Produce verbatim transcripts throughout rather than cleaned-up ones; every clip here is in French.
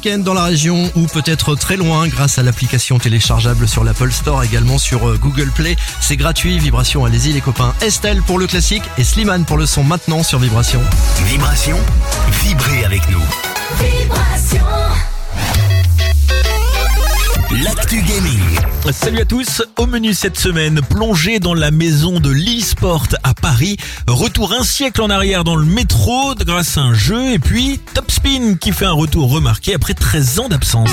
week-end dans la région ou peut-être très loin grâce à l'application téléchargeable sur l'Apple Store, également sur Google Play. C'est gratuit. Vibration, allez-y les copains. Estelle pour le classique et Slimane pour le son maintenant sur Vibration. Vibration, vibrez avec nous. Vibration. L'actu gaming. Salut à tous, au menu cette semaine, plongée dans la maison de l'e-sport à Paris, retour un siècle en arrière dans le métro grâce à un jeu et puis Top Spin qui fait un retour remarqué après treize ans d'absence.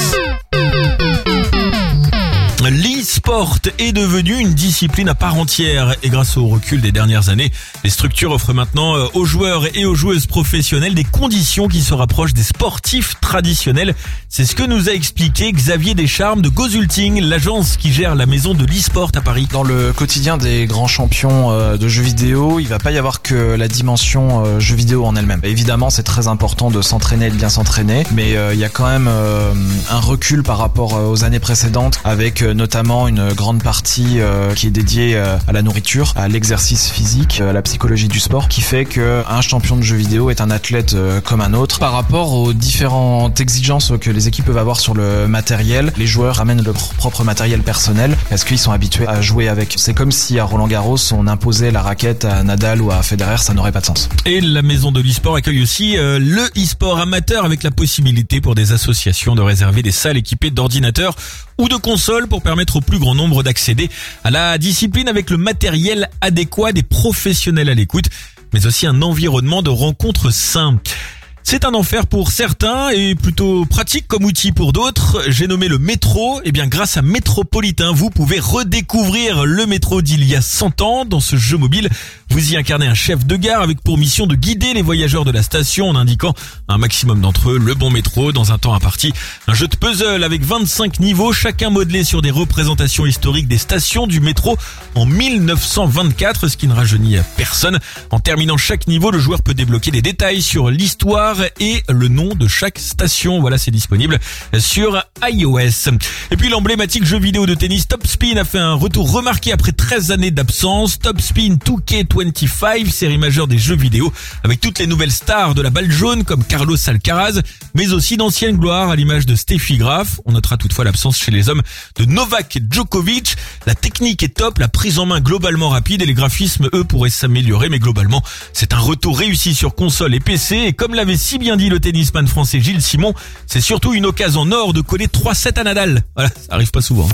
L'e-sport est devenu une discipline à part entière et grâce au recul des dernières années, les structures offrent maintenant aux joueurs et aux joueuses professionnelles des conditions qui se rapprochent des sportifs traditionnels. C'est ce que nous a expliqué Xavier Descharmes de Gozulting, l'agence qui gère la maison de l'e-sport à Paris. Dans le quotidien des grands champions de jeux vidéo, il va pas y avoir que la dimension jeux vidéo en elle-même. Évidemment, c'est très important de s'entraîner et de bien s'entraîner, mais il y a quand même un recul par rapport aux années précédentes avec notamment une grande partie euh, qui est dédiée euh, à la nourriture, à l'exercice physique, à la psychologie du sport, qui fait que un champion de jeux vidéo est un athlète euh, comme un autre. Par rapport aux différentes exigences que les équipes peuvent avoir sur le matériel, les joueurs ramènent leur propre matériel personnel parce qu'ils sont habitués à jouer avec. C'est comme si à Roland-Garros on imposait la raquette à Nadal ou à Federer, ça n'aurait pas de sens. Et la maison de l'e-sport accueille aussi euh, le e-sport amateur avec la possibilité pour des associations de réserver des salles équipées d'ordinateurs ou de consoles pour permettre au plus grand nombre d'accéder à la discipline avec le matériel adéquat, des professionnels à l'écoute, mais aussi un environnement de rencontres sain. C'est un enfer pour certains et plutôt pratique comme outil pour d'autres. J'ai nommé le métro. Eh bien, grâce à Métropolitain, vous pouvez redécouvrir le métro d'il y a cent ans. Dans ce jeu mobile, vous y incarnez un chef de gare avec pour mission de guider les voyageurs de la station en indiquant un maximum d'entre eux le bon métro dans un temps imparti. Un jeu de puzzle avec vingt-cinq niveaux, chacun modelé sur des représentations historiques des stations du métro en mille neuf cent vingt-quatre, ce qui ne rajeunit personne. En terminant chaque niveau, le joueur peut débloquer des détails sur l'histoire et le nom de chaque station. Voilà, c'est disponible sur iOS. Et puis l'emblématique jeu vidéo de tennis Top Spin a fait un retour remarqué après treize années d'absence. Top Spin deux K vingt-cinq, série majeure des jeux vidéo, avec toutes les nouvelles stars de la balle jaune comme Carlos Alcaraz, mais aussi d'anciennes gloires à l'image de Steffi Graf. On notera toutefois l'absence chez les hommes de Novak Djokovic. La technique est top, la prise en main globalement rapide et les graphismes, eux, pourraient s'améliorer, mais globalement, c'est un retour réussi sur console et P C. Et comme l'avait si bien dit le tennisman français Gilles Simon, c'est surtout une occasion en or de coller trois sept à Nadal. Voilà, ça arrive pas souvent.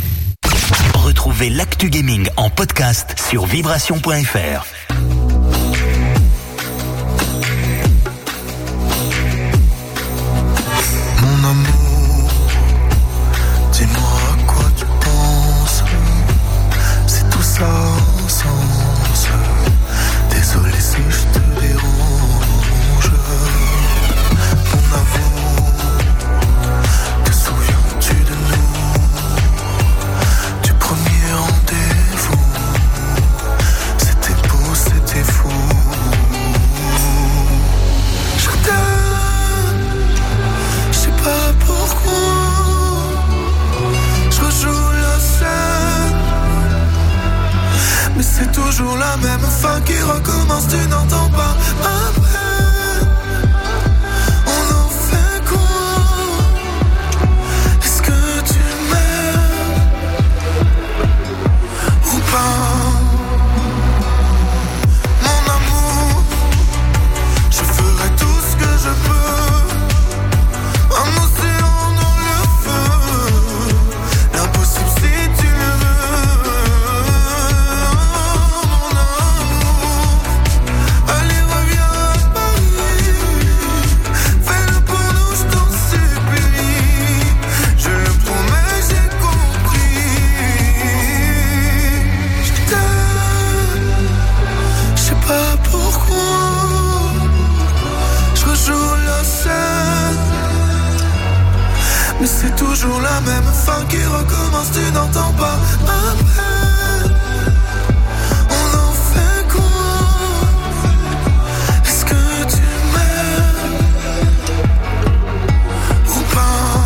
Retrouvez l'actu gaming en podcast sur vibration point f r. Mon amour, dis-moi à quoi tu penses. C'est tout ça sans sens. Désolé si je te dérange. Mon amour, te souviens-tu de nous? Du premier rendez-vous, c'était beau, c'était fou. Je t'aime, je sais pas pourquoi. Je rejoue la scène, mais c'est toujours la même fin qui recommence. Tu n'entends pas ma peine. On en fait quoi? Est-ce que tu m'aimes ou pas? Mon amour, je ferai tout ce que je peux. Un océan dans le feu, l'impossible si tu le veux. Mon amour, allez reviens à Paris. Fais-le pour nous, je t'en supplie. Je le promets, j'ai compris. Je t'aime, je sais pas pourquoi. Je rejoue la scène, mais c'est toujours la même fin qui recommence. Tu n'entends pas ma peine. On en fait quoi? Est-ce que tu m'aimes ou pas?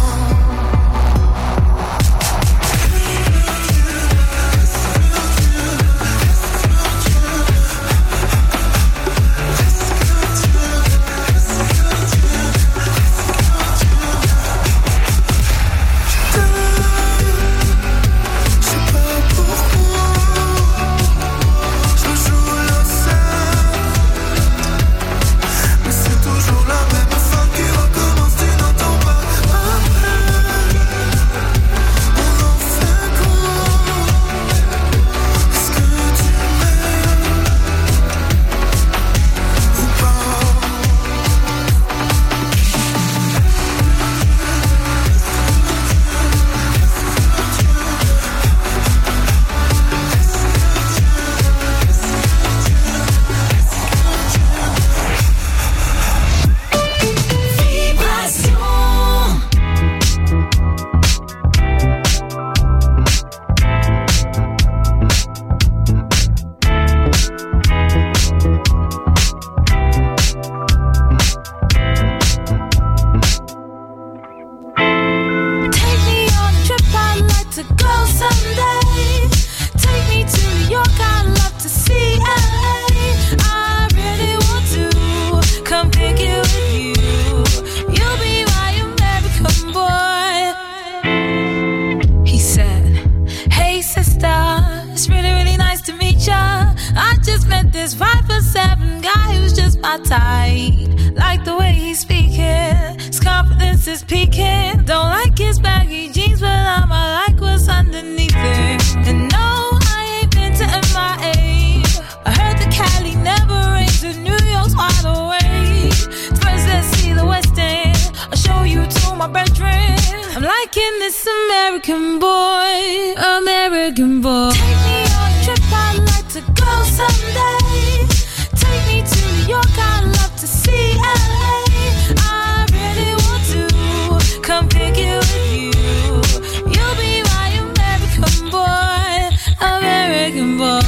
met this five foot seven guy who's just my type. Like the way he's speaking, his confidence is peaking. Don't like his baggy jeans, but I'ma like what's underneath it. And no, I ain't been to M I A. I heard the Cali never rains and New York's wide awake. First let's see the West End, I'll show you to my bedroom. I'm liking this American boy, American boy. Take me on a trip, I'd like to go someday. Take me to New York, I'd love to see L A. I really want to come pick it with you. You'll be my American boy, American boy.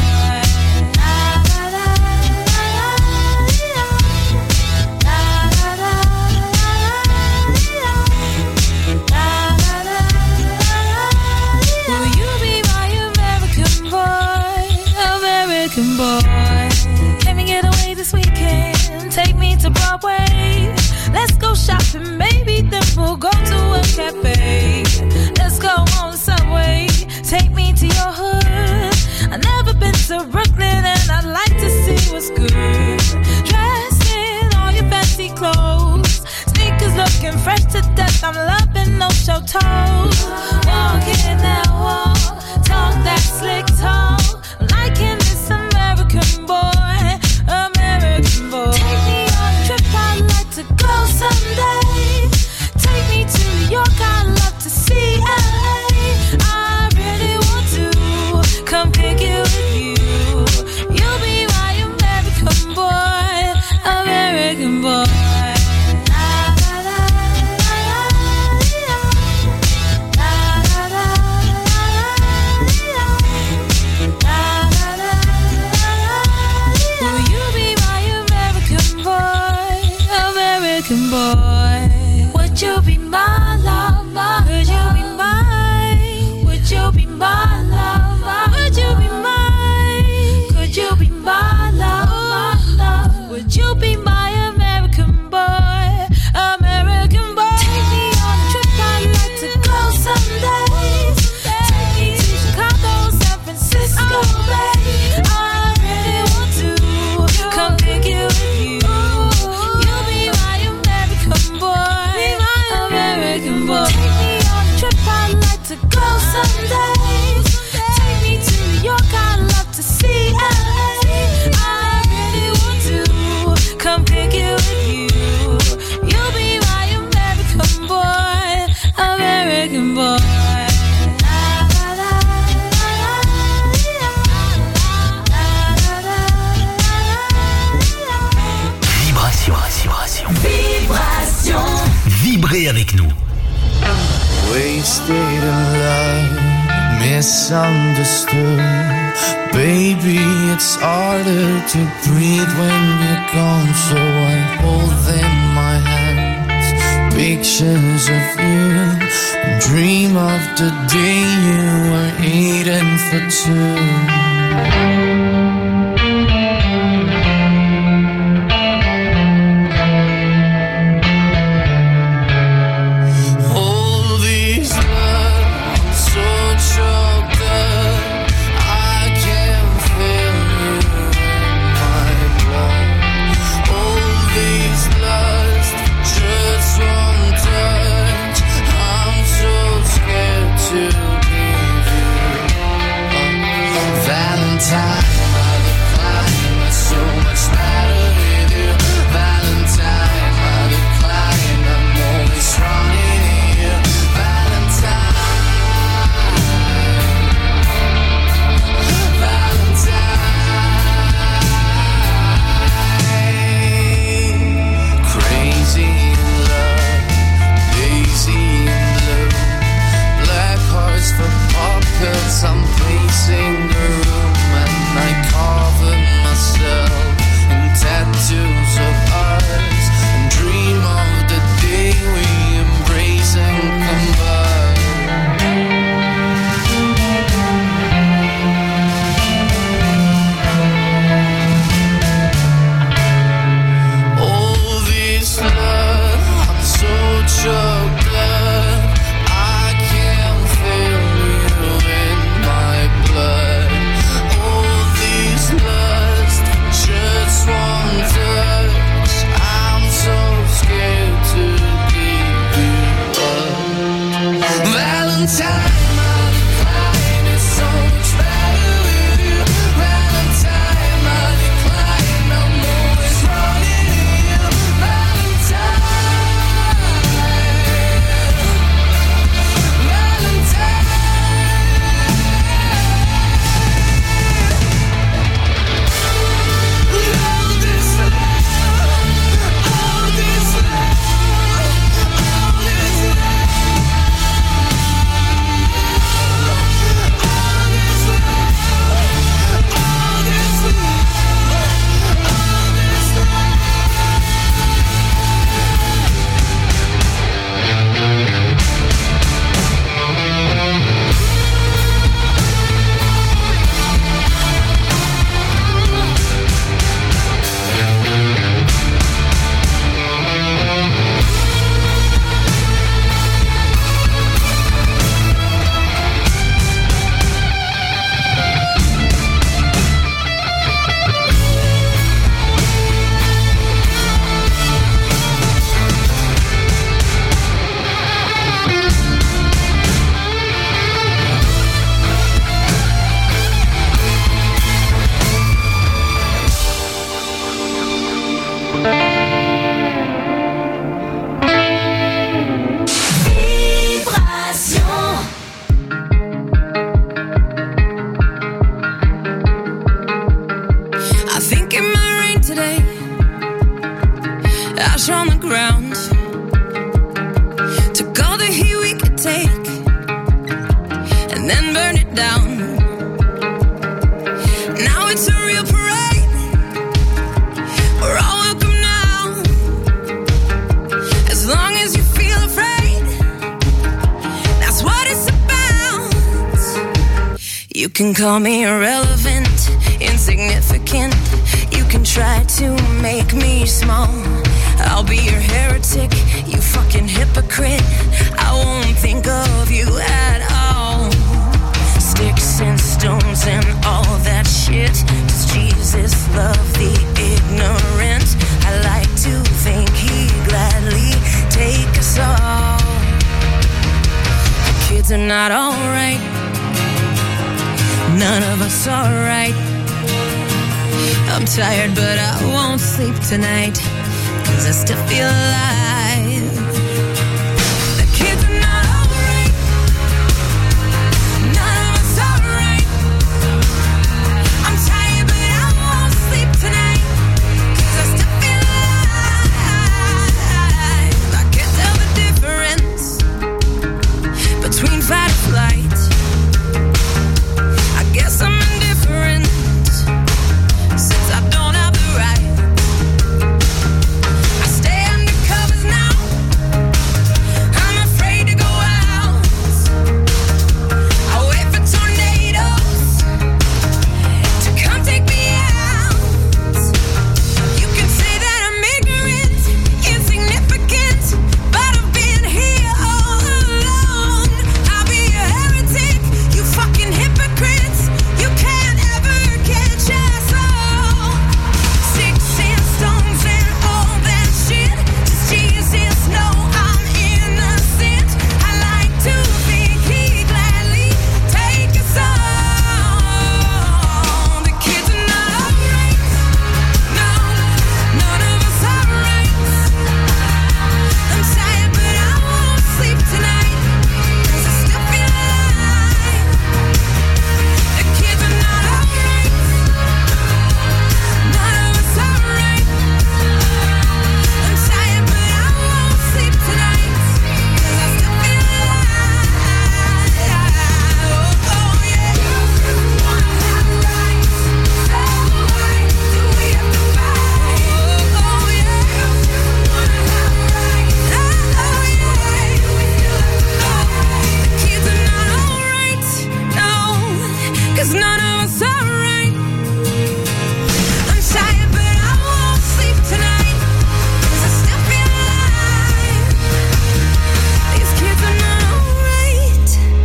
Boy, can we get away this weekend? Take me to Broadway. Let's go shopping, maybe then we'll go to a cafe. Let's go on the subway. Take me to your hood. I've never been to Brooklyn and I'd like to see what's good. Dressed in all your fancy clothes, sneakers looking fresh to death. I'm loving no show toes. Walking that wall, talk that slick talk. Liking this American boy, American boy. Take me on a trip, I'd like to go someday. Take me to New York, I'd love to see L A. I really want to come pick it with you. You'll be my American boy, American boy. Boy, would you be my lover? Would you be mine? Would you be my lover? Would you be mine? Could you be my lover? Would you be my American boy? American boy. Take me on a trip, I'd like to go someday. Take me to Chicago, San Francisco, babe. I really want to come pick it with you. Boy. Take me on a trip, I'd like to go someday. Take me to New York, I'd love to see L A. I really want to come pick it with you. You'll be my American boy, American boy. Vibration, vibration, vibration. Vibrez avec nous. Wasted in love, misunderstood. Baby, it's harder to breathe when you're gone. So I hold in my hands pictures of you. Dream of the day you were eating for two. I'm pacing the room and then burned it down. Now it's a real parade. We're all welcome now. As long as you feel afraid, that's what it's about. You can call me irrelevant, insignificant. You can try to make me small. I'll be your heretic, you fucking hypocrite. I won't think of you at all. Sticks and stones and all that shit. Does Jesus love the ignorant? I like to think he'd gladly take us all. The kids are not alright. None of us are right. I'm tired but I won't sleep tonight, 'cause I still feel alive. The kids are not alright. None of us are right. I'm tired but I won't sleep tonight, 'cause I still feel alive. I can't tell the difference between fight or flight. I guess I'm indifferent, since I don't have the right. I stay under covers now. I'm afraid to go out. I wait for tornadoes to come take me out. You can say that I'm ignorant, insignificant, but I've been here all along. I'll be a heretic, you fucking hypocrites. You can't ever catch us all. Sticks and stones and all that shit. Does Jesus know I'm innocent? I like to think he'd gladly take us all. The kids are not alright. No, none of us are right. I'm tired but I won't sleep tonight, 'cause I still feel alive. The kids are not alright. None of us are right. I'm tired but I won't sleep tonight, 'cause I still feel alive. Oh, oh yeah. Do wanna have rights? So why do we have to fight? Oh, oh yeah. Do wanna have rights? Oh, oh yeah. The kids are not alright. No, 'cause none of us are right. I'm tired but I won't sleep tonight, 'cause I still feel alive. These kids are not alright.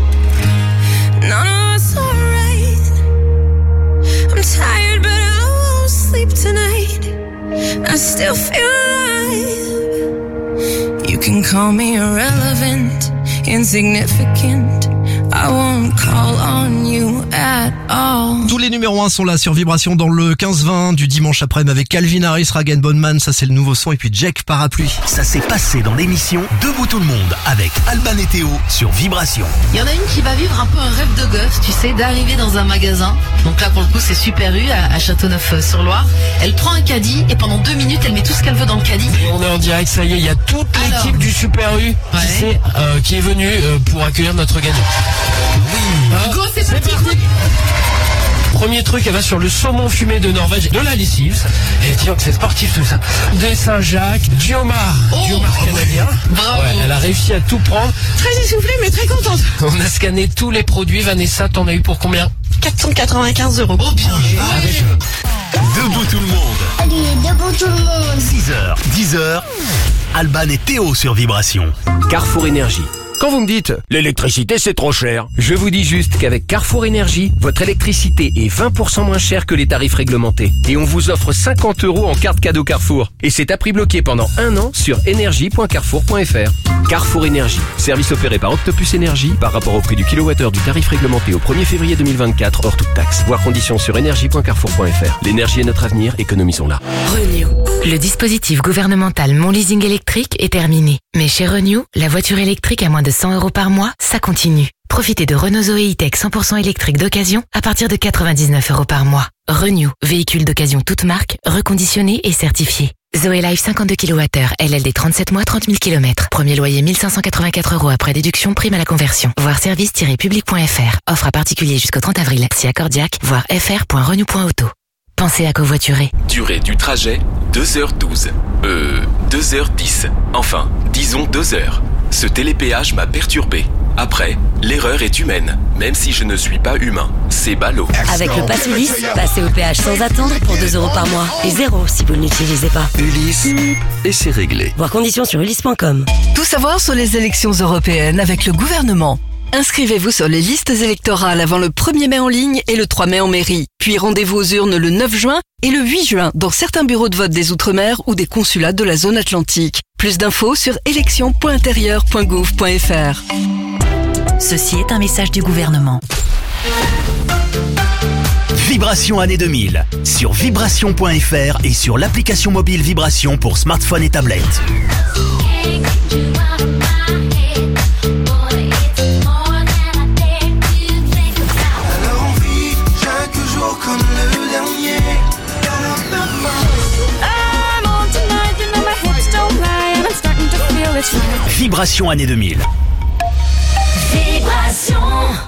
None of us are right. I'm tired but I won't sleep tonight. I still feel alive. You can call me irrelevant, insignificant. I won't call on you at all. Tous les numéros un sont là sur Vibration dans le quinze vingt du dimanche après-midi avec Calvin Harris, Rag and Bone Man, ça c'est le nouveau son, et puis Jack Parapluie. Ça s'est passé dans l'émission Debout tout le monde avec Alban et Théo sur Vibration. Il y en a une qui va vivre un peu un rêve de gosse, tu sais, d'arriver dans un magasin. Donc là, pour le coup, c'est Super U à, à Châteauneuf-sur-Loire. Elle prend un caddie et pendant deux minutes, elle met tout ce qu'elle veut dans le caddie. Et on est en direct, ça y est, il y a toute Alors. l'équipe du Super U Ouais. qui, sait, euh, qui est venue euh, pour accueillir notre gagnant. Hein Go, c'est parti. Premier truc, elle va sur le saumon fumé de Norvège, de la lessive. Et tiens que c'est sportif tout ça. Des Saint-Jacques, du homard, Oh, du homard canadien. Bravo. Ouais, elle a réussi à tout prendre. Très essoufflée mais très contente. On a scanné tous les produits. Vanessa, t'en as eu pour combien? quatre cent quatre-vingt-quinze euros. Oh bien. Avec- Debout tout le monde. Allez, debout tout le monde. six heures, dix heures. Alban et Théo sur Vibration. Carrefour Énergie. Quand vous me dites « l'électricité c'est trop cher », je vous dis juste qu'avec Carrefour Énergie, votre électricité est vingt pour cent moins chère que les tarifs réglementés. Et on vous offre cinquante euros en carte cadeau Carrefour. Et c'est à prix bloqué pendant un an sur énergie point carrefour point f r. Carrefour Énergie, service opéré par Octopus Énergie par rapport au prix du kilowattheure du tarif réglementé au premier février deux mille vingt-quatre hors toute taxe. Voir conditions sur énergie point carrefour point f r. L'énergie est notre avenir, économisons-la. Renew. Le dispositif gouvernemental Mon Leasing électrique est terminé. Mais chez Renew, la voiture électrique à moins de cent euros par mois, ça continue. Profitez de Renault Zoé E-Tech cent pour cent électrique d'occasion à partir de quatre-vingt-dix-neuf euros par mois. Renew, véhicule d'occasion toute marque, reconditionné et certifié. Zoé Life cinquante-deux kilowattheures, L L D trente-sept mois, trente mille kilomètres. Premier loyer mille cinq cent quatre-vingt-quatre euros après déduction, prime à la conversion. Voir service tiret public point f r. Offre à particulier jusqu'au trente avril. Si accordiaque, voir f r point renew point auto. Pensez à covoiturer. Durée du trajet, deux heures douze. Euh, deux heures dix. Enfin, disons deux heures. Ce télépéage m'a perturbé. Après, l'erreur est humaine, même si je ne suis pas humain. C'est ballot. Avec le pass Ulysse, passez au péage sans attendre pour deux euros par mois. Et zéro si vous ne l'utilisez pas. Ulysse, et c'est réglé. Voir conditions sur ulysse point com. Tout savoir sur les élections européennes avec le gouvernement. Inscrivez-vous sur les listes électorales avant le premier mai en ligne et le trois mai en mairie. Puis rendez-vous aux urnes le neuf juin et le huit juin dans certains bureaux de vote des Outre-mer ou des consulats de la zone atlantique. Plus d'infos sur élections point intérieur point gouv point f r. Ceci est un message du gouvernement. Vibration année deux mille sur vibration point f r et sur l'application mobile Vibration pour smartphone et tablette. Vibration année deux mille. Vibration.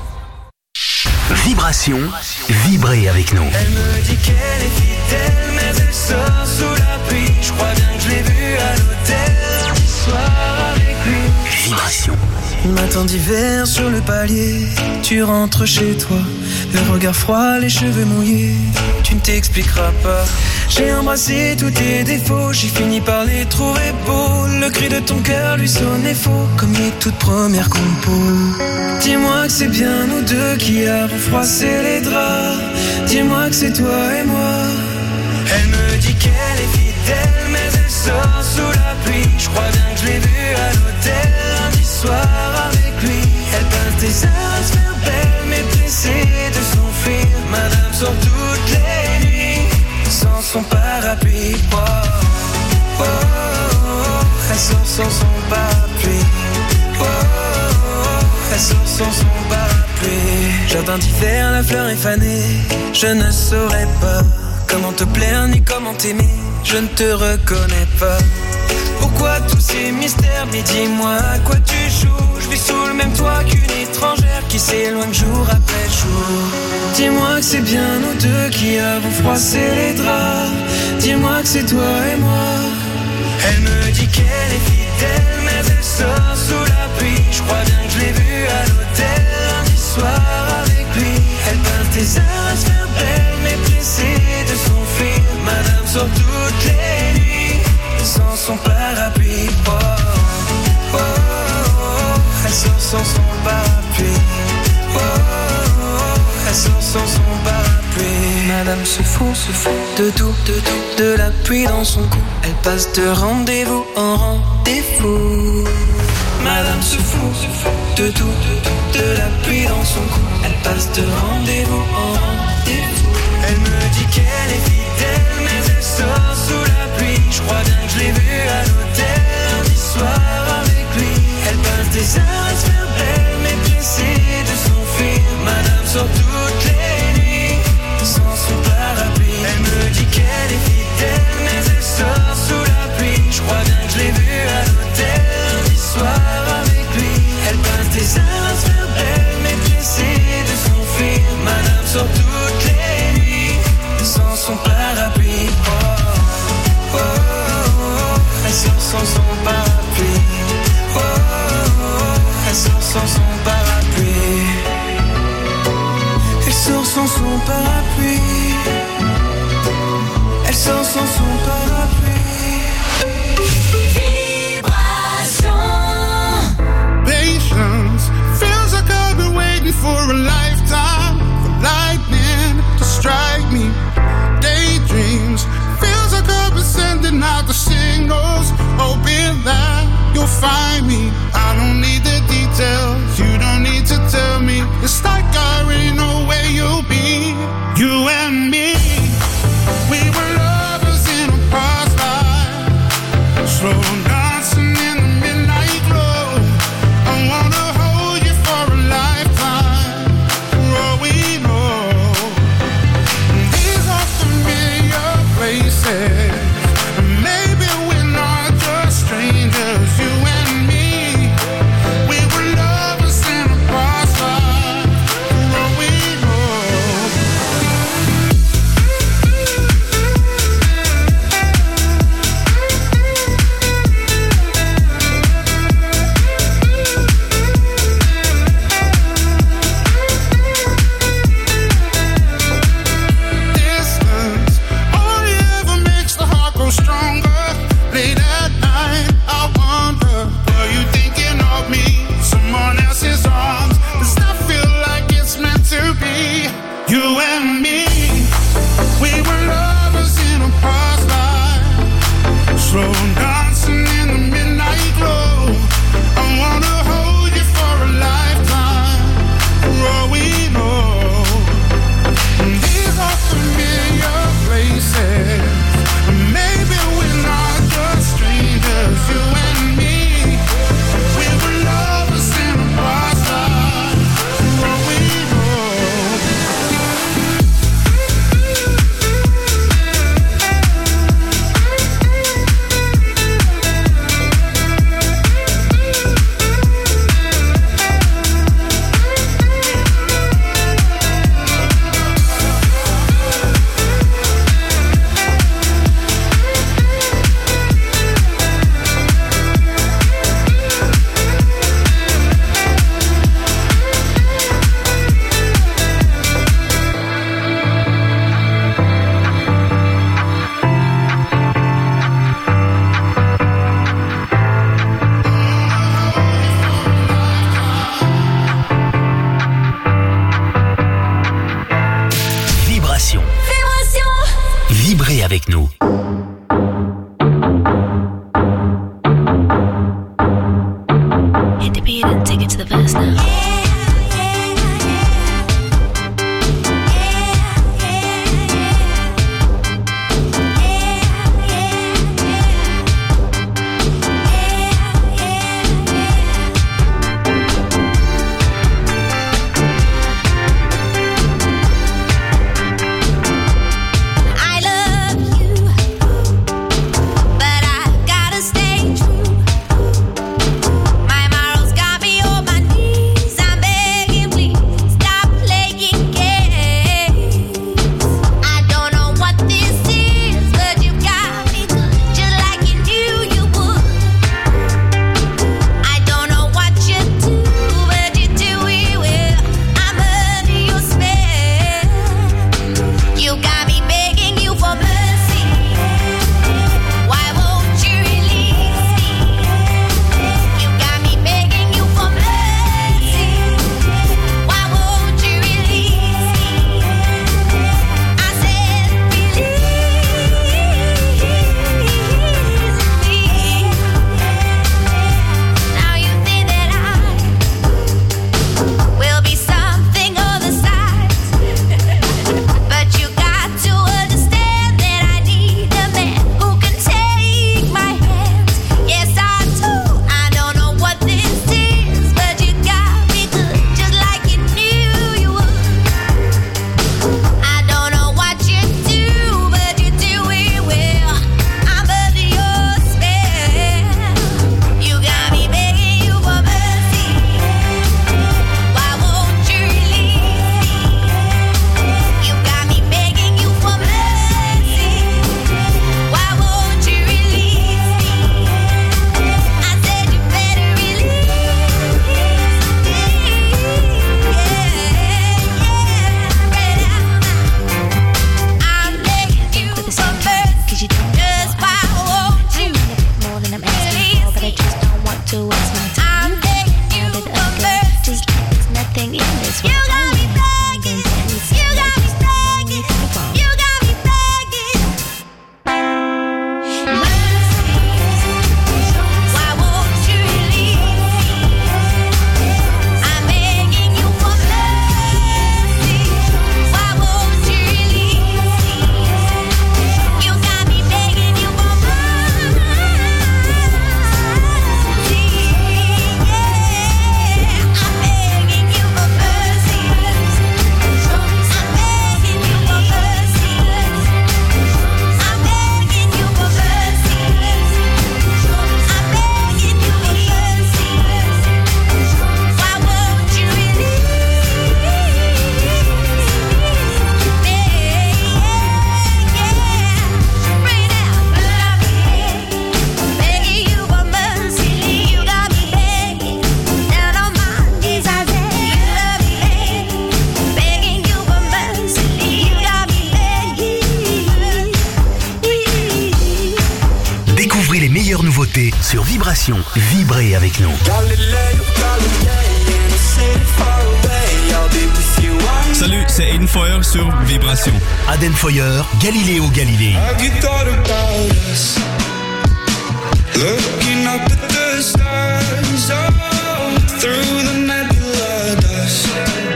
Vibration, vibrez avec nous. Elle me dit qu'elle est fidèle, mais elle sort sous la pluie. Je crois bien que je l'ai vue à l'hôtel ce soir avec lui. Vibration. Matin d'hiver sur le palier, tu rentres chez toi, le regard froid, les cheveux mouillés, tu ne t'expliqueras pas. J'ai embrassé tous tes défauts, j'ai fini par les trouver beaux. Le cri de ton cœur lui sonnait faux, comme les toutes premières compos. Dis-moi que c'est bien nous deux qui avons froissé les draps. Dis-moi que c'est toi et moi. Elle me dit qu'elle est fidèle, mais elle sort sous la pluie. Je crois bien que je l'ai vue à l'hôtel lundi soir avec lui. Elle passe des heures à se faire belle, mais pressée de s'enfuir. Madame sort toutes les nuits sans son parapluie. Oh, oh, oh, oh. Elle sort sans son parapluie. Oh, oh, oh. Elle sort sans son parapluie. Jardin d'hiver, la fleur est fanée. Je ne saurais pas comment te plaire ni comment t'aimer. Je ne te reconnais pas. Pourquoi tous ces mystères? Mais dis-moi à quoi tu joues. Je vis sous le même toit qu'une étrangère qui s'éloigne jour après jour. Dis-moi que c'est bien nous deux qui avons froissé les draps. Dis-moi que c'est toi et moi. Elle me dit qu'elle est fidèle, mais elle sort sous la pluie. Je crois bien que je l'ai vue à l'hôtel lundi soir avec lui. Elle passe des heures à se faire belle, mais pressée de s'enfuir. Madame sort toutes les nuits sans son parapluie. Oh, oh, oh, oh. Elle sort sans son parapluie. Oh, oh, oh. Elle sort sans son parapluie. Madame se fout, se fout de tout, de tout, de la pluie dans son cou. Elle passe de rendez-vous en rendez-vous. Madame se fout, se fout de tout, de tout, de la pluie dans son cou. Elle passe de rendez-vous en rendez-vous. Elle me dit qu'elle est fidèle, mais elle sort sous la pluie. Je crois bien que je l'ai vue à l'hôtel lundi soir avec lui. Elle passe des heures à se faire belle, mais pressée de s'enfuir. Madame sort toutes les nuits sans son parapluie. Elle me dit qu'elle est fidèle, mais elle sort sous la pluie. Je crois bien que je l'ai vue à l'hôtel lundi soir avec lui. Elle passe des heures à se faire belle, mais pressée de s'enfuir. Madame sort toutes les nuits sans son parapluie. Oh, oh, oh, oh. Elle sort sans son parapluie. Oh, oh, oh. Elle sort sans son parapluie. Elle sort sans son parapluie. Elle sort sans son parapluie. Vibration. Patience feels like I've been waiting for a lifetime for lightning to strike me. Daydreams feels like I've been sending out the signals, hoping that you'll find me. I don't need the details, you don't need to tell me. It's like I already know where you'll be. You and me, we were lovers in a past life, slow dancing in the midnight glow. I wanna hold you for a lifetime, for all we know. These are familiar places, maybe Sur Vibration, vibrez avec nous. Salut, c'est Aden Foyer sur Vibration. Aden Foyer, Galiléo Galilée. Looking up at the stars, oh, through the nebula dust,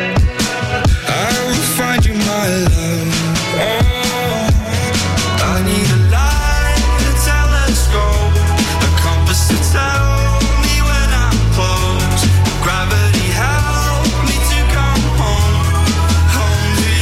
I will find you, my love. Oh, I need a light, a telescope, a compass to tell me when I'm close. Gravity help me to come home, home to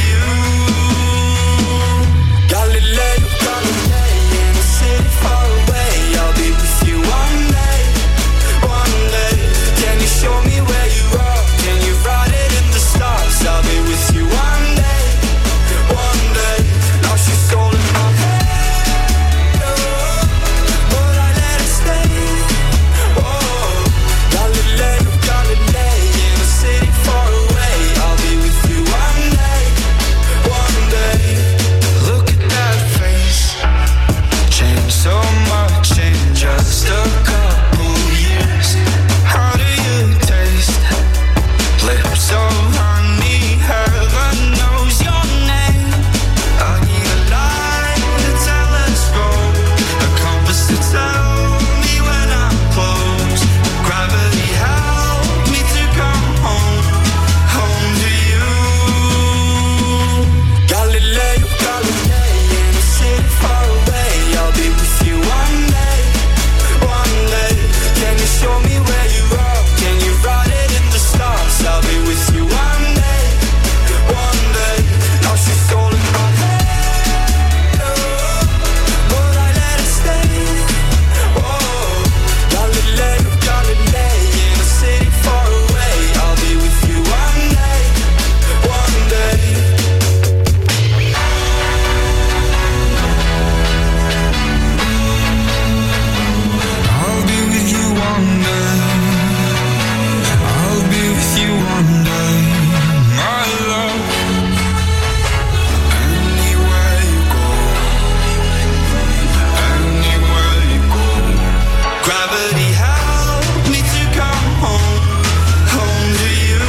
you. Galileo, Galilei, in a city far away, I'll be with you one day, one day. Can you show me where you are? Can you write it in the stars? I'll be with you one day, one day. Now she's all in my head, oh, but I let it stay. Oh, Galileo, Galilei, in a city far away, I'll be with you one day, one day. Look at that face, changed so much in just a couple years. How do you taste? Lips so honey, heaven knows your name. I need a light, a telescope, a compass to tell me when I'm close. Gravity help me to come home, home to you. Galileo, Galilei, in a city far away, I'll be with you one day, one day. Can you show me where you are? Can you write it in the stars? I'll be with you one day, one day. Now she's all in my head, oh, but I let it stay. Oh, Galileo, Galilei, in a city far away, I'll be with you one day, one day. I'll be with you one day. I'll be with you one day, my love. Anywhere you go, anywhere you go. Gravity help me to come home, home to you.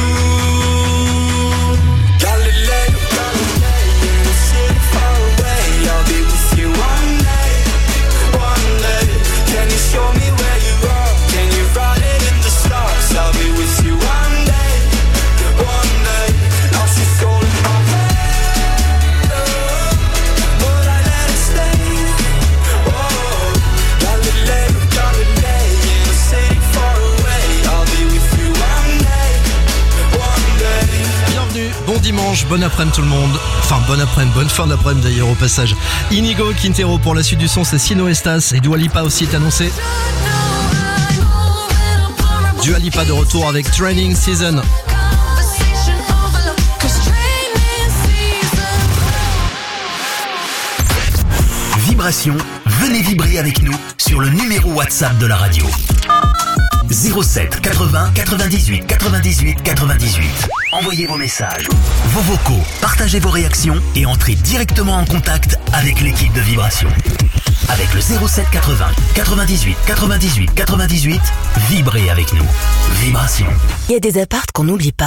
Galileo, Galilei, in a city far away, I'll be with you one day, one day. Can you show me where you are? Can you write it in the stars? I'll be with you one day, one day. Now she's all in my head, oh, but I let it stay. Oh, Galileo, Galilei, in a city far away, I'll be with you one day, one day. Bienvenue, bon dimanche, bon après-midi tout le monde. Enfin, bon après-midi, bonne fin d'après-midi d'ailleurs au passage. Inigo, Quintero pour la suite du son, c'est Sino Estas et Dua Lipa aussi est annoncé. Dua Lipa de retour avec Training Season. Vibration, venez vibrer avec nous sur le numéro WhatsApp de la radio. zéro sept quatre-vingts quatre-vingt-dix-huit quatre-vingt-dix-huit quatre-vingt-dix-huit. Envoyez vos messages, vos vocaux, partagez vos réactions et entrez directement en contact avec l'équipe de Vibration. Avec le zéro sept quatre-vingts quatre-vingt-dix-huit quatre-vingt-dix-huit quatre-vingt-dix-huit, vibrez avec nous. Vibration. Il y a des apparts qu'on n'oublie pas.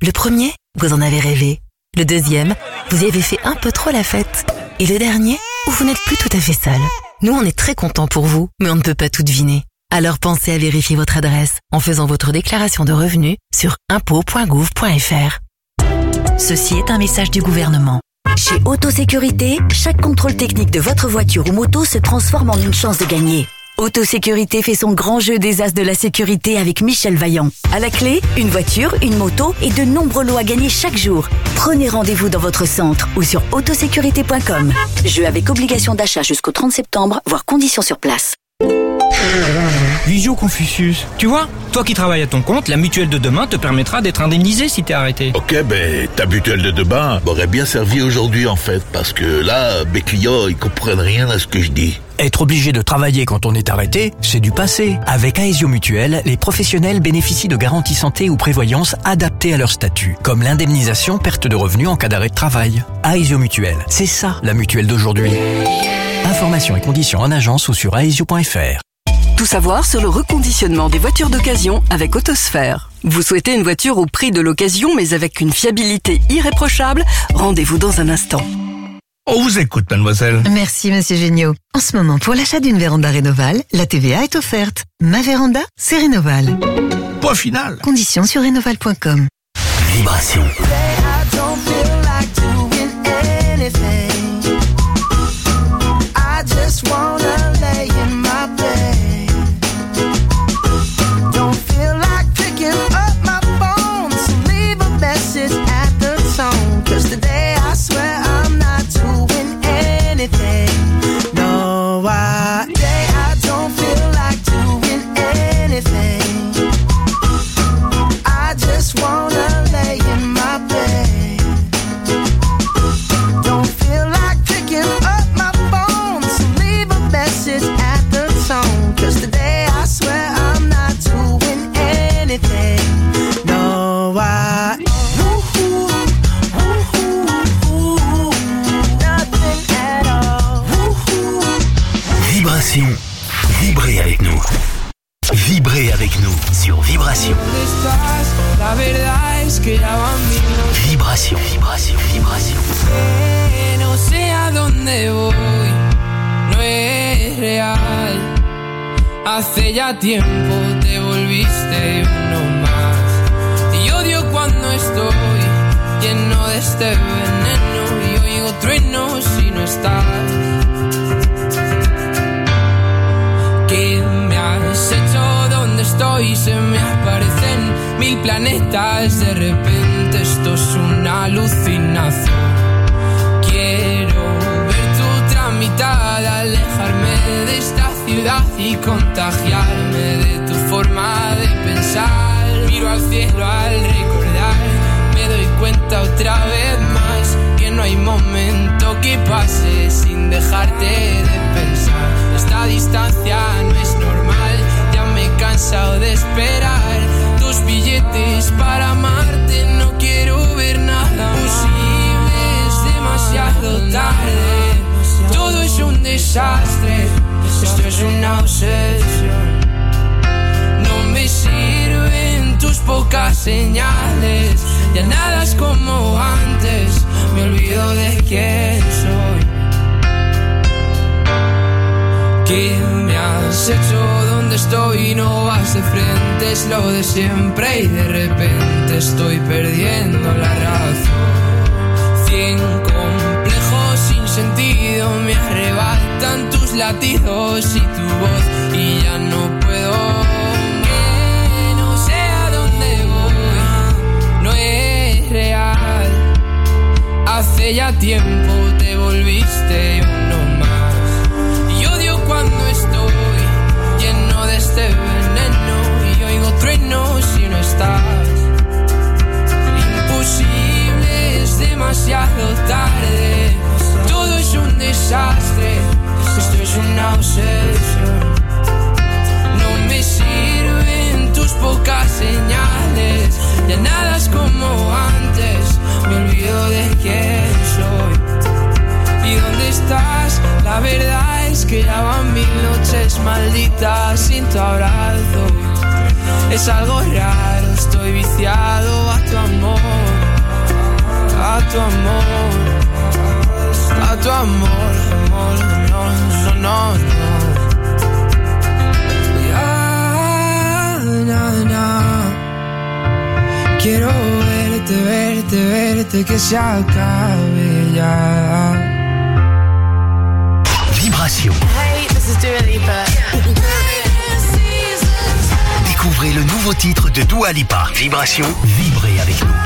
Le premier, vous en avez rêvé. Le deuxième, vous y avez fait un peu trop la fête. Et le dernier, vous n'êtes plus tout à fait seul. Nous, on est très contents pour vous, mais on ne peut pas tout deviner. Alors pensez à vérifier votre adresse en faisant votre déclaration de revenus sur impôts point gouv point f r. Ceci est un message du gouvernement. Chez Autosécurité, chaque contrôle technique de votre voiture ou moto se transforme en une chance de gagner. Autosécurité fait son grand jeu des as de la sécurité avec Michel Vaillant. À la clé, une voiture, une moto et de nombreux lots à gagner chaque jour. Prenez rendez-vous dans votre centre ou sur autosécurité point com. Jeu avec obligation d'achat jusqu'au trente septembre, voire conditions sur place. Visio Confucius. Tu vois, toi qui travailles à ton compte, la mutuelle de demain te permettra d'être indemnisé si t'es arrêté. Ok, ben ta mutuelle de demain m'aurait bien servi aujourd'hui en fait, parce que là, mes clients, ils comprennent rien à ce que je dis. Être obligé de travailler quand on est arrêté, c'est du passé. Avec Aesio Mutuelle, les professionnels bénéficient de garanties santé ou prévoyance adaptées à leur statut, comme l'indemnisation perte de revenus en cas d'arrêt de travail. Aesio Mutuelle, c'est ça la mutuelle d'aujourd'hui. Informations et conditions en agence ou sur aesio point f r. Tout savoir sur le reconditionnement des voitures d'occasion avec Autosphère. Vous souhaitez une voiture au prix de l'occasion mais avec une fiabilité irréprochable? Rendez-vous dans un instant. On vous écoute, mademoiselle. Merci, monsieur Géniaud. En ce moment, pour l'achat d'une véranda Rénoval, la T V A est offerte. Ma véranda, c'est Rénoval. Point final. Conditions sur rénoval point com. Vibration. No, I, today I don't feel like doing anything. I just wanna lay in my bed. Don't feel like picking up my phone, so leave a message at the tone. Cause today I swear I'm not doing anything. No, I. Vibration. Vibrez avec nous. Vibrez avec nous sur Vibration. Vibration, vibration, vibration. No sé a dónde voy, no es real. Hace ya tiempo te volviste uno más. Y odio cuando estoy lleno de este veneno y oigo truenos si no estás. ¿Qué me has hecho? ¿Dónde estoy? Se me aparecen mil planetas. De repente esto es una alucinación. Quiero ver tu tramitada, alejarme de esta ciudad y contagiarme de tu forma de pensar. Miro al cielo al recordar, me doy cuenta otra vez más que no hay momento que pase sin dejarte de pensar. Esta distancia no es normal, ya me he cansado de esperar tus billetes para amarte, no quiero ver nada posible, es demasiado tarde, todo es un desastre, esto es una obsesión, no me sirven tus pocas señales, ya nada es como antes, me olvido de quién soy. ¿Qué me has hecho? ¿Dónde estoy? No vas de frente, es lo de siempre y de repente estoy perdiendo la razón. Cien complejos sin sentido me arrebatan tus latidos y tu voz y ya no puedo. Que no sé a dónde voy, no es real. Hace ya tiempo te volviste uno más. Cuando estoy lleno de este veneno y oigo truenos si no estás. Imposible, es demasiado tarde, todo es un desastre, esto es una obsesión. No me sirven tus pocas señales, ya nada es como antes, me olvido de quién soy. ¿Y dónde estás? La verdad es que ya van mil noches malditas sin tu abrazo. Es algo raro, estoy viciado a tu amor, a tu amor, a tu amor, amor, no, no, no, no. Ya, na, na. Quiero verte, verte, verte, que se acabe ya. Vibration. Hey, this is Dua Lipa. Découvrez le nouveau titre de Dua Lipa. Vibration, vibrez avec nous.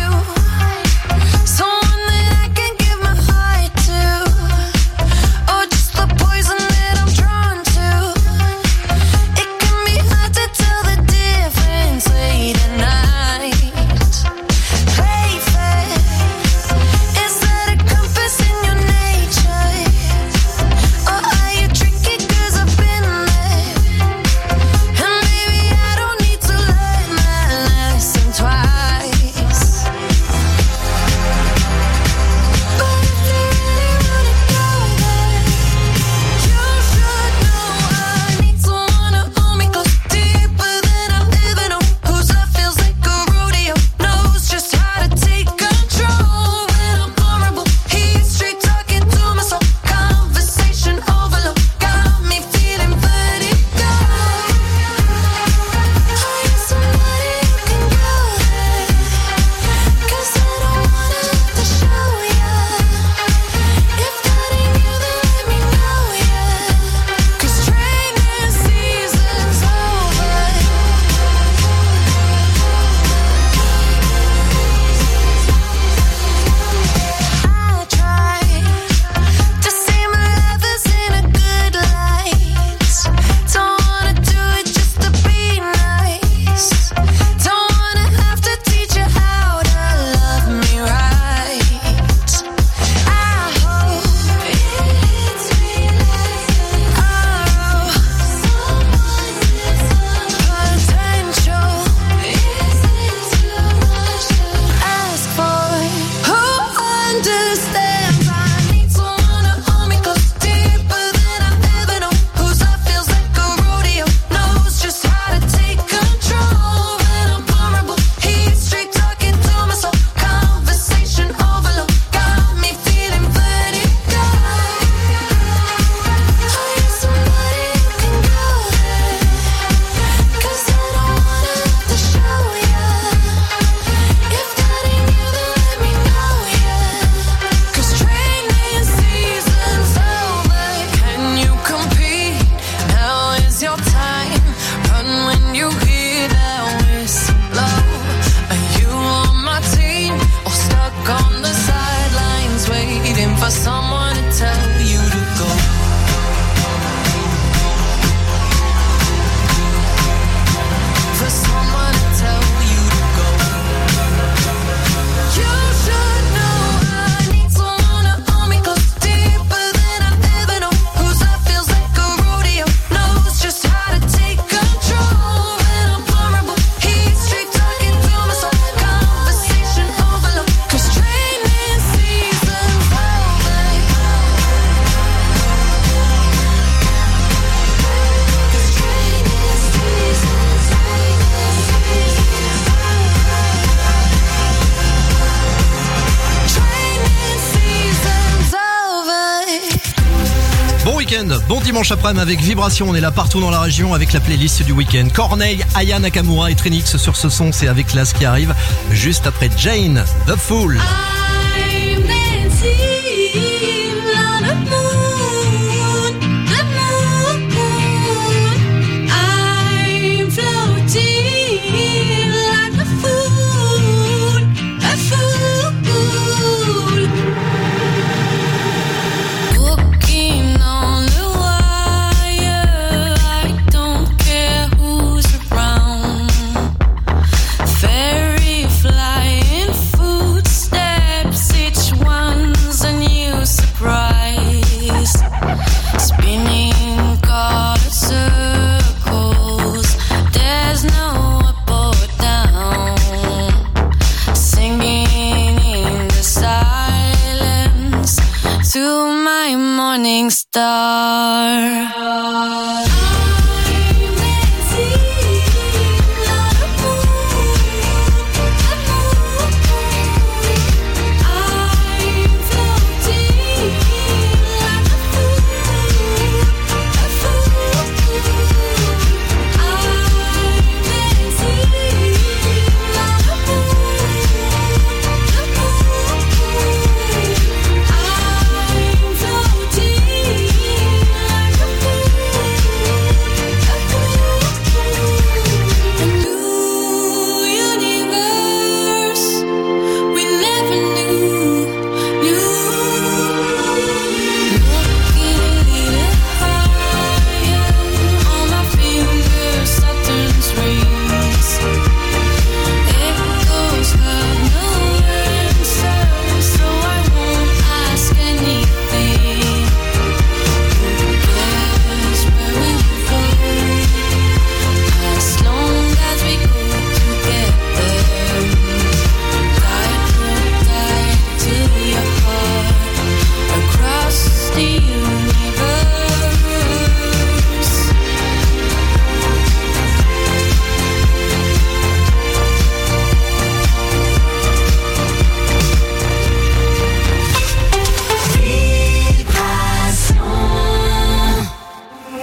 Bon dimanche après-midi avec Vibration, on est là partout dans la région avec la playlist du week-end. Corneille, Aya Nakamura et Trinix sur ce son, c'est avec là ce qui arrive juste après Jane, The Fool. Star.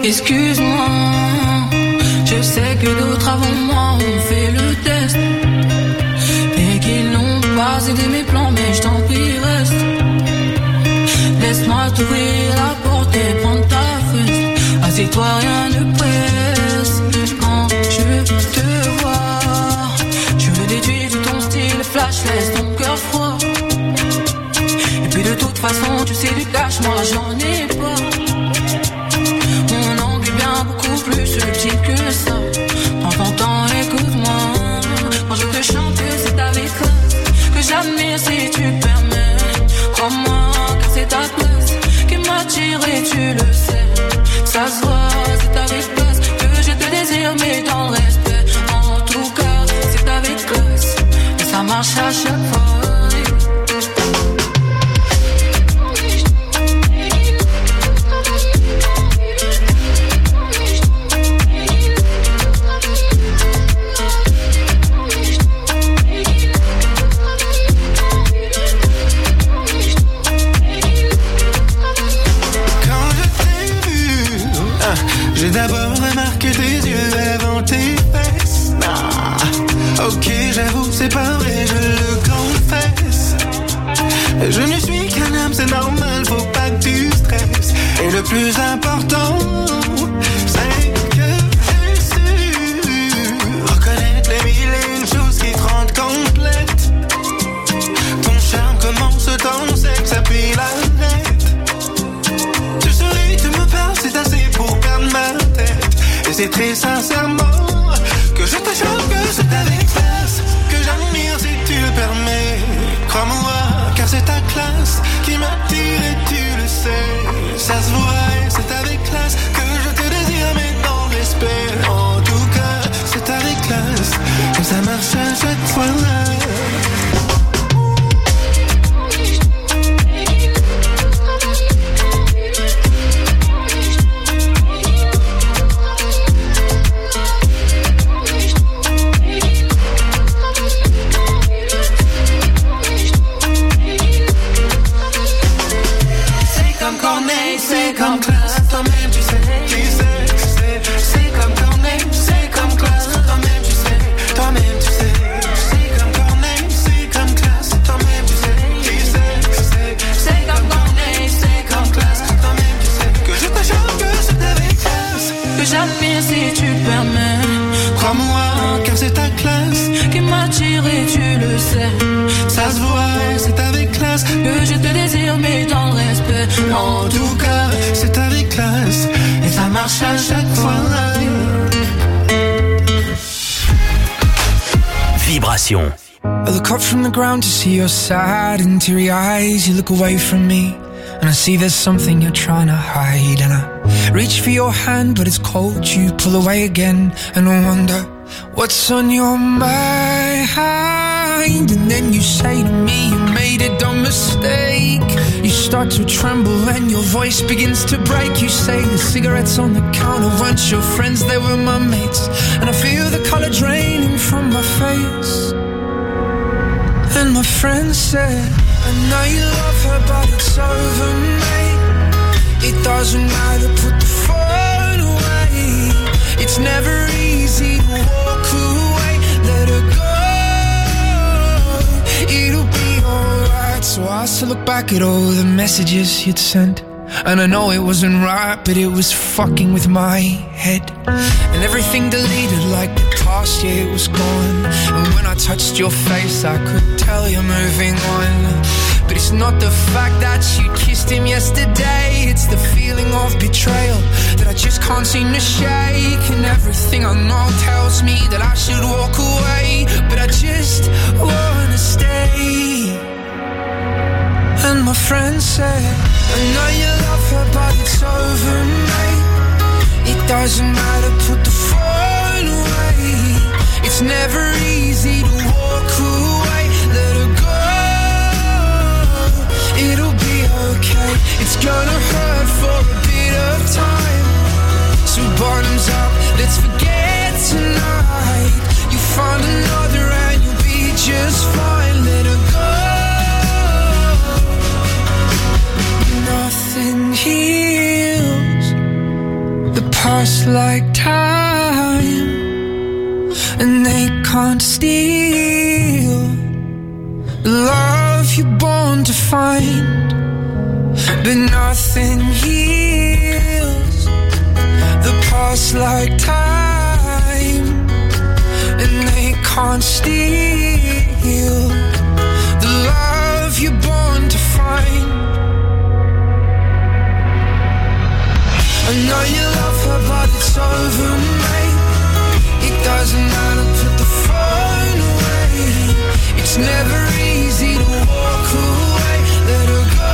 excuse-moi. Je sais que d'autres avant moi ont fait le test et qu'ils n'ont pas aidé mes plans, mais je t'en prie reste. Laisse-moi t'ouvrir la porte et prendre ta fesse. Assieds-toi, rien ne presse. Quand je te vois, je me déduis de ton style flash, laisse ton cœur froid. Et puis de toute façon, tu sais du cash, moi j'en ai pas. Mon angle est bien beaucoup plus subtil que ça. Prends ton temps, écoute-moi. Quand je te chante, c'est avec classe que j'admire si tu permets. Crois-moi, car c'est ta place qui m'attire et tu le sais. Ça se voit, c'est avec classe que je te désire, mais dans le respect. En tout cas, c'est avec classe et ça marche à chaque fois. J'ai d'abord remarqué tes yeux avant tes fesses. Ah, ok, j'avoue, c'est pas vrai, je le confesse. Je ne suis qu'un homme, c'est normal, faut pas que tu stresses. Et le plus important, c'est que j'ai su reconnaître les mille et une choses qui te rendent complète. Ton charme commence dans sexe, puis l'arrête. Tu souris, tu me parles, c'est assez pour perdre ma tête. Et c'est très sincèrement que je te chante, que c'est avec classe que j'admire si tu le permets. Crois-moi, car c'est ta classe qui m'attire et tu le sais. Ça se voit et c'est avec classe que je te désire, mais dans le respect. En tout cas, c'est avec classe que ça marche à chaque fois. C'est comme classe, toi-même tu sais, tu sais, tu sais. C'est comme Corneille, c'est comme classe, toi-même tu sais, toi-même tu sais. C'est comme Corneille, c'est comme classe, toi-même tu sais, tu sais, tu sais. C'est comme Corneille, c'est comme classe, toi-même tu sais. Que je te chante, que c'est avec classe que j'admire si tu le permets. Crois-moi, car c'est ta classe qui m'attire et tu le sais. Ça se voit, c'est avec classe que je te désire, mais dans le respect. En tout cas, c'est avec classe et ça marche à chaque fois. Vibration. I look up from the ground to see your sad and teary eyes. You look away from me and I see there's something you're trying to hide. And I reach for your hand but it's cold. You pull away again and I wonder what's on your mind. And then you say to me you made a dumb mistake. You start to tremble and your voice begins to break. You say the cigarettes on the counter weren't your friends, they were my mates. And I feel the color draining from my face. And my friend said, I know you love her but it's over, mate. It doesn't matter, put the phone away. It's never easy to walk away. Let her go, it'll be alright. So I still look back at all the messages you'd sent. And I know it wasn't right, but it was fucking with my head. And everything deleted like the past year it was gone. And when I touched your face I could tell you're moving on. But it's not the fact that you kissed him yesterday. It's the feeling of betrayal that I just can't seem to shake. And everything I know tells me that I should walk away, but I just wanna stay. And my friend said, I know you love her but it's over, mate. It doesn't matter, put the phone away. It's never easy to walk away. Let her go, it'll be okay. It's gonna hurt for a bit of time. So bottoms up, let's forget tonight. You find another and you'll be just fine. Let her go. Nothing heals the pass like time, and they can't steal the love you're born to find. But nothing heals the past like time, and they can't steal the love you're born to find. I know you love her, but it's over, mate. It doesn't matter, put the phone away. It's never easy to walk away. Let her go,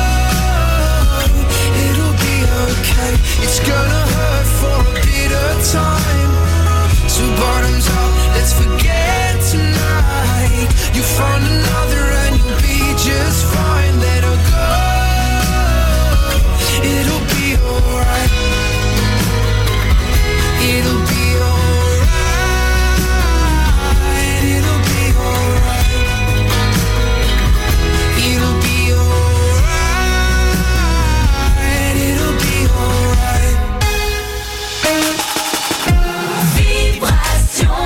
it'll be okay. It's gonna hurt for a bit of time. So bottoms up, let's forget tonight. You find another and you'll be just fine. Let her go, it'll be alright. It'll be alright. It'll be alright. It'll be alright. It'll be alright. Vibration.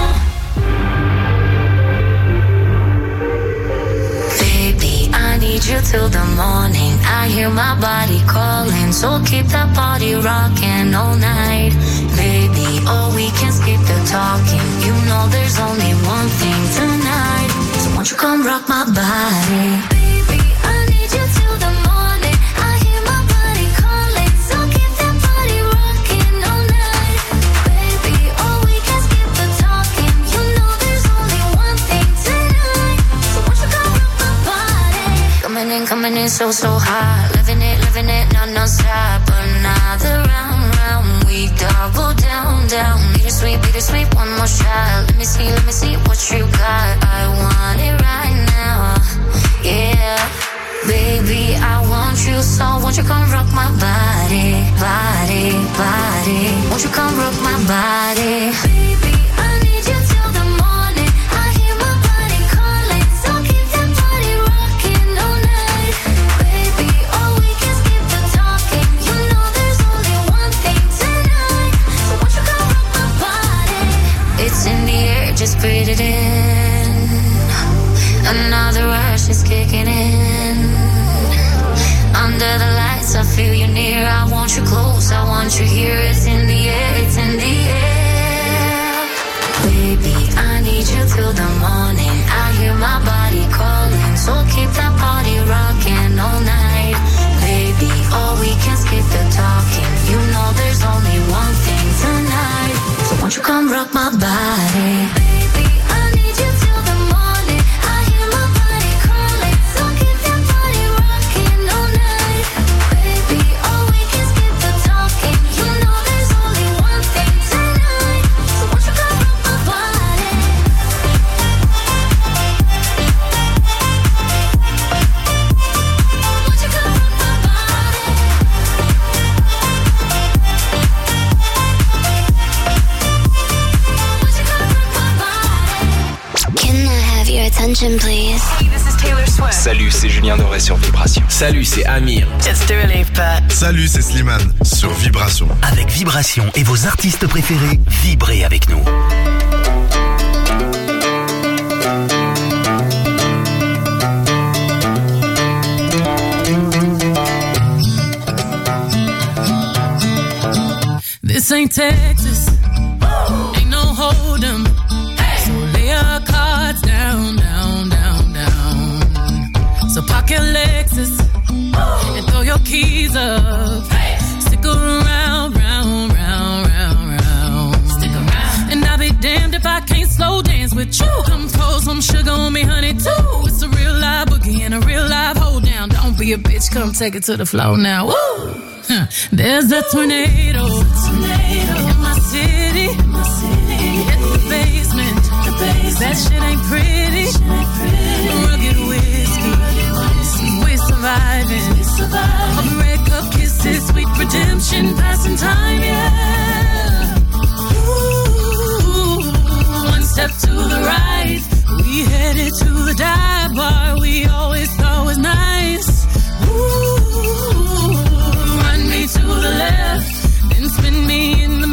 Baby, I need you till the morning. I hear my body calling, so keep that body rocking all night. Baby, oh, we can skip the talking. You know there's only one thing tonight. So won't you come rock my body? Baby, I need you till the morning. I hear my body calling, so keep that body rocking all night. Baby, oh, we can skip the talking. You know there's only one thing tonight. So won't you come rock my body? Coming in, coming in so, so hot. Living it, living it, non, non-stop. Another round, round. We double down, down. Bittersweet, bittersweet, one more shot. Let me see, let me see what you got. I want it right now, yeah. Baby, I want you, so won't you come rock my body, body, body. Won't you come rock my body? Baby, I need you till the morning. I hear my body calling, so keep that body rocking all night. Baby, oh, we can skip the talking. You know there's only one thing tonight. So won't you come rock my body? It's in the air, just breathe it in. Another rush is kicking in. Under the lights, I feel you near. I want you close, I want you here. It's in the air, it's in the air. Baby, I need you till the morning. I hear my body calling, so keep that body rocking all night. Baby, oh, we can skip the talking. You know there's only one thing tonight. So won't you come rock my body? Baby, I need you till the morning. I hear my body calling, so keep that body rocking all night. Baby, oh, we can skip the talking. You know there's only one thing tonight. So won't you come rock my body? Won't you come rock my body? Won't you come rock my body? Can I have your attention, please? Hey, this is Taylor Swift. Salut, c'est Julien Doré sur Vibration. Salut, c'est Amir. It's Dua Lipa. Salut, c'est Slimane sur Vibration. Avec Vibration et vos artistes préférés, vibrez avec nous. This ain't Texas, ain't no hold'em. So lay your cards down, down, down, down. So park your Lexus and throw your keys up. Stick around, round, round, round, round. Stick around. And I'll be damned if I can't slow dance with you. Come pour some sugar on me, honey, too. It's a real live boogie and a real live hold down. Don't be a bitch, come take it to the floor now. Woo! Huh. There's a tornado, tornado in my city. In my city. Hit the basement. The basement. That shit ain't pretty. Shit ain't pretty. Rugged whiskey. We're surviving. We're surviving. Red cup kisses, sweet redemption, passing time, yeah. Ooh, one step to the right, we headed to the dive bar we always thought was nice. Ooh, run me to the left, then spin me in the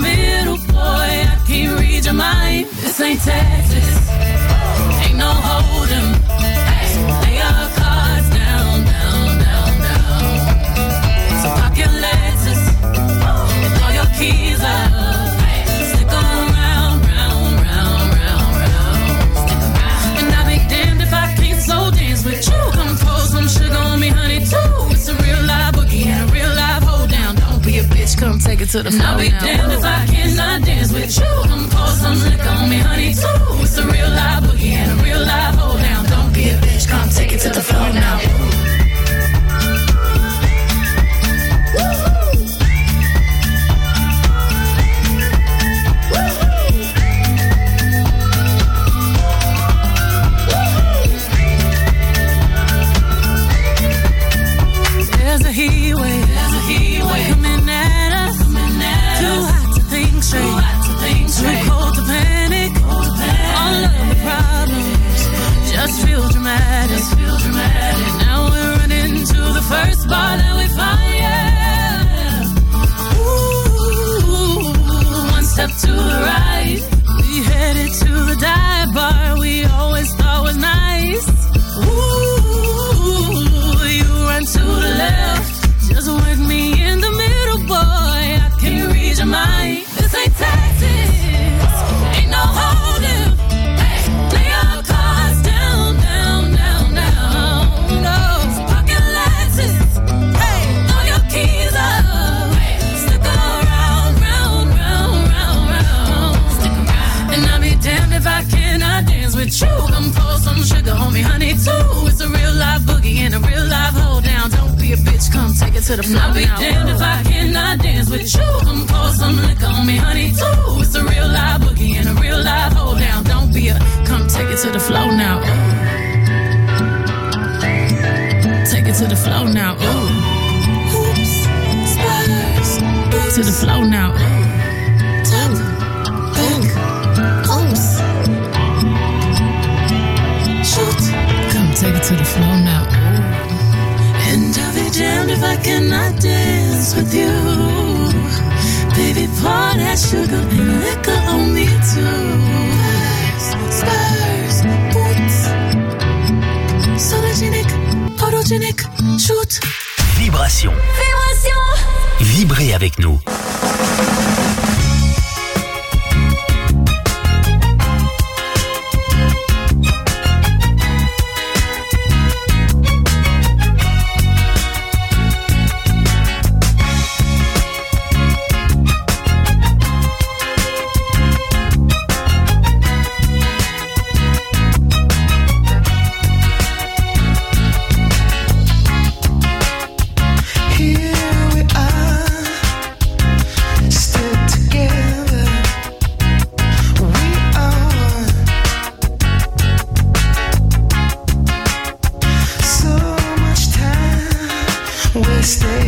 This ain't Texas, ain't no hold'em. Lay your cards down, down, down, down. So park your Lexus and throw your keys up. Stick around, round, round, round, round. And I'll be damned if I can't slow dance with you. Come pour some sugar on me, honey, too. It's a real live boogie and a real live hold down. Don't be a bitch, come take it to the floor. I'll be damned if I cannot dance with you. Come pour some liquor on me, honey, too. It's a real live boogie and a real live hold down. Don't be a bitch, come take it to the floor now. There's a heat wave, there's a heat wave coming at us, coming at too us. Hot to think straight, too hot to think straight, too cold to panic, cold to panic. All of the problems just feel dramatic, just feel dramatic. Now we're running to the first bar that we find, yeah. Ooh, one step to the right, we headed to the dive bar we always thought was nice. Ooh, you run to the left, just with me in the middle, boy. I can't read your mind. This ain't Texas, ain't no hold'em. Hey, lay your cards down, down, down, down. No, so park your Lexus. Hey, throw your keys up. Stick around, round, round, round, round. Stick around. And I'll be damned if I cannot dance with you. Come pour some sugar on me, honey, too. It's a real live boogie and a real live hold down. Don't be a bitch, come take it to the floor. I'll be damned if I cannot dance with you. Come pour some liquor on me, honey, too. It's a real live boogie and a real live hold down. Don't be a, come take it to the floor now. Take it to the floor now. Ooh. Oops, spurs, to the floor now. Top, back, oops. Shoot, come take it to the floor now. And I'll be damned if I cannot dance with you. Baby, pour that sugar and liquor on me too. Spurs, boots, sologenic, photogenic, shoot. Vibration. Vibration. Vibrez avec nous. Wasted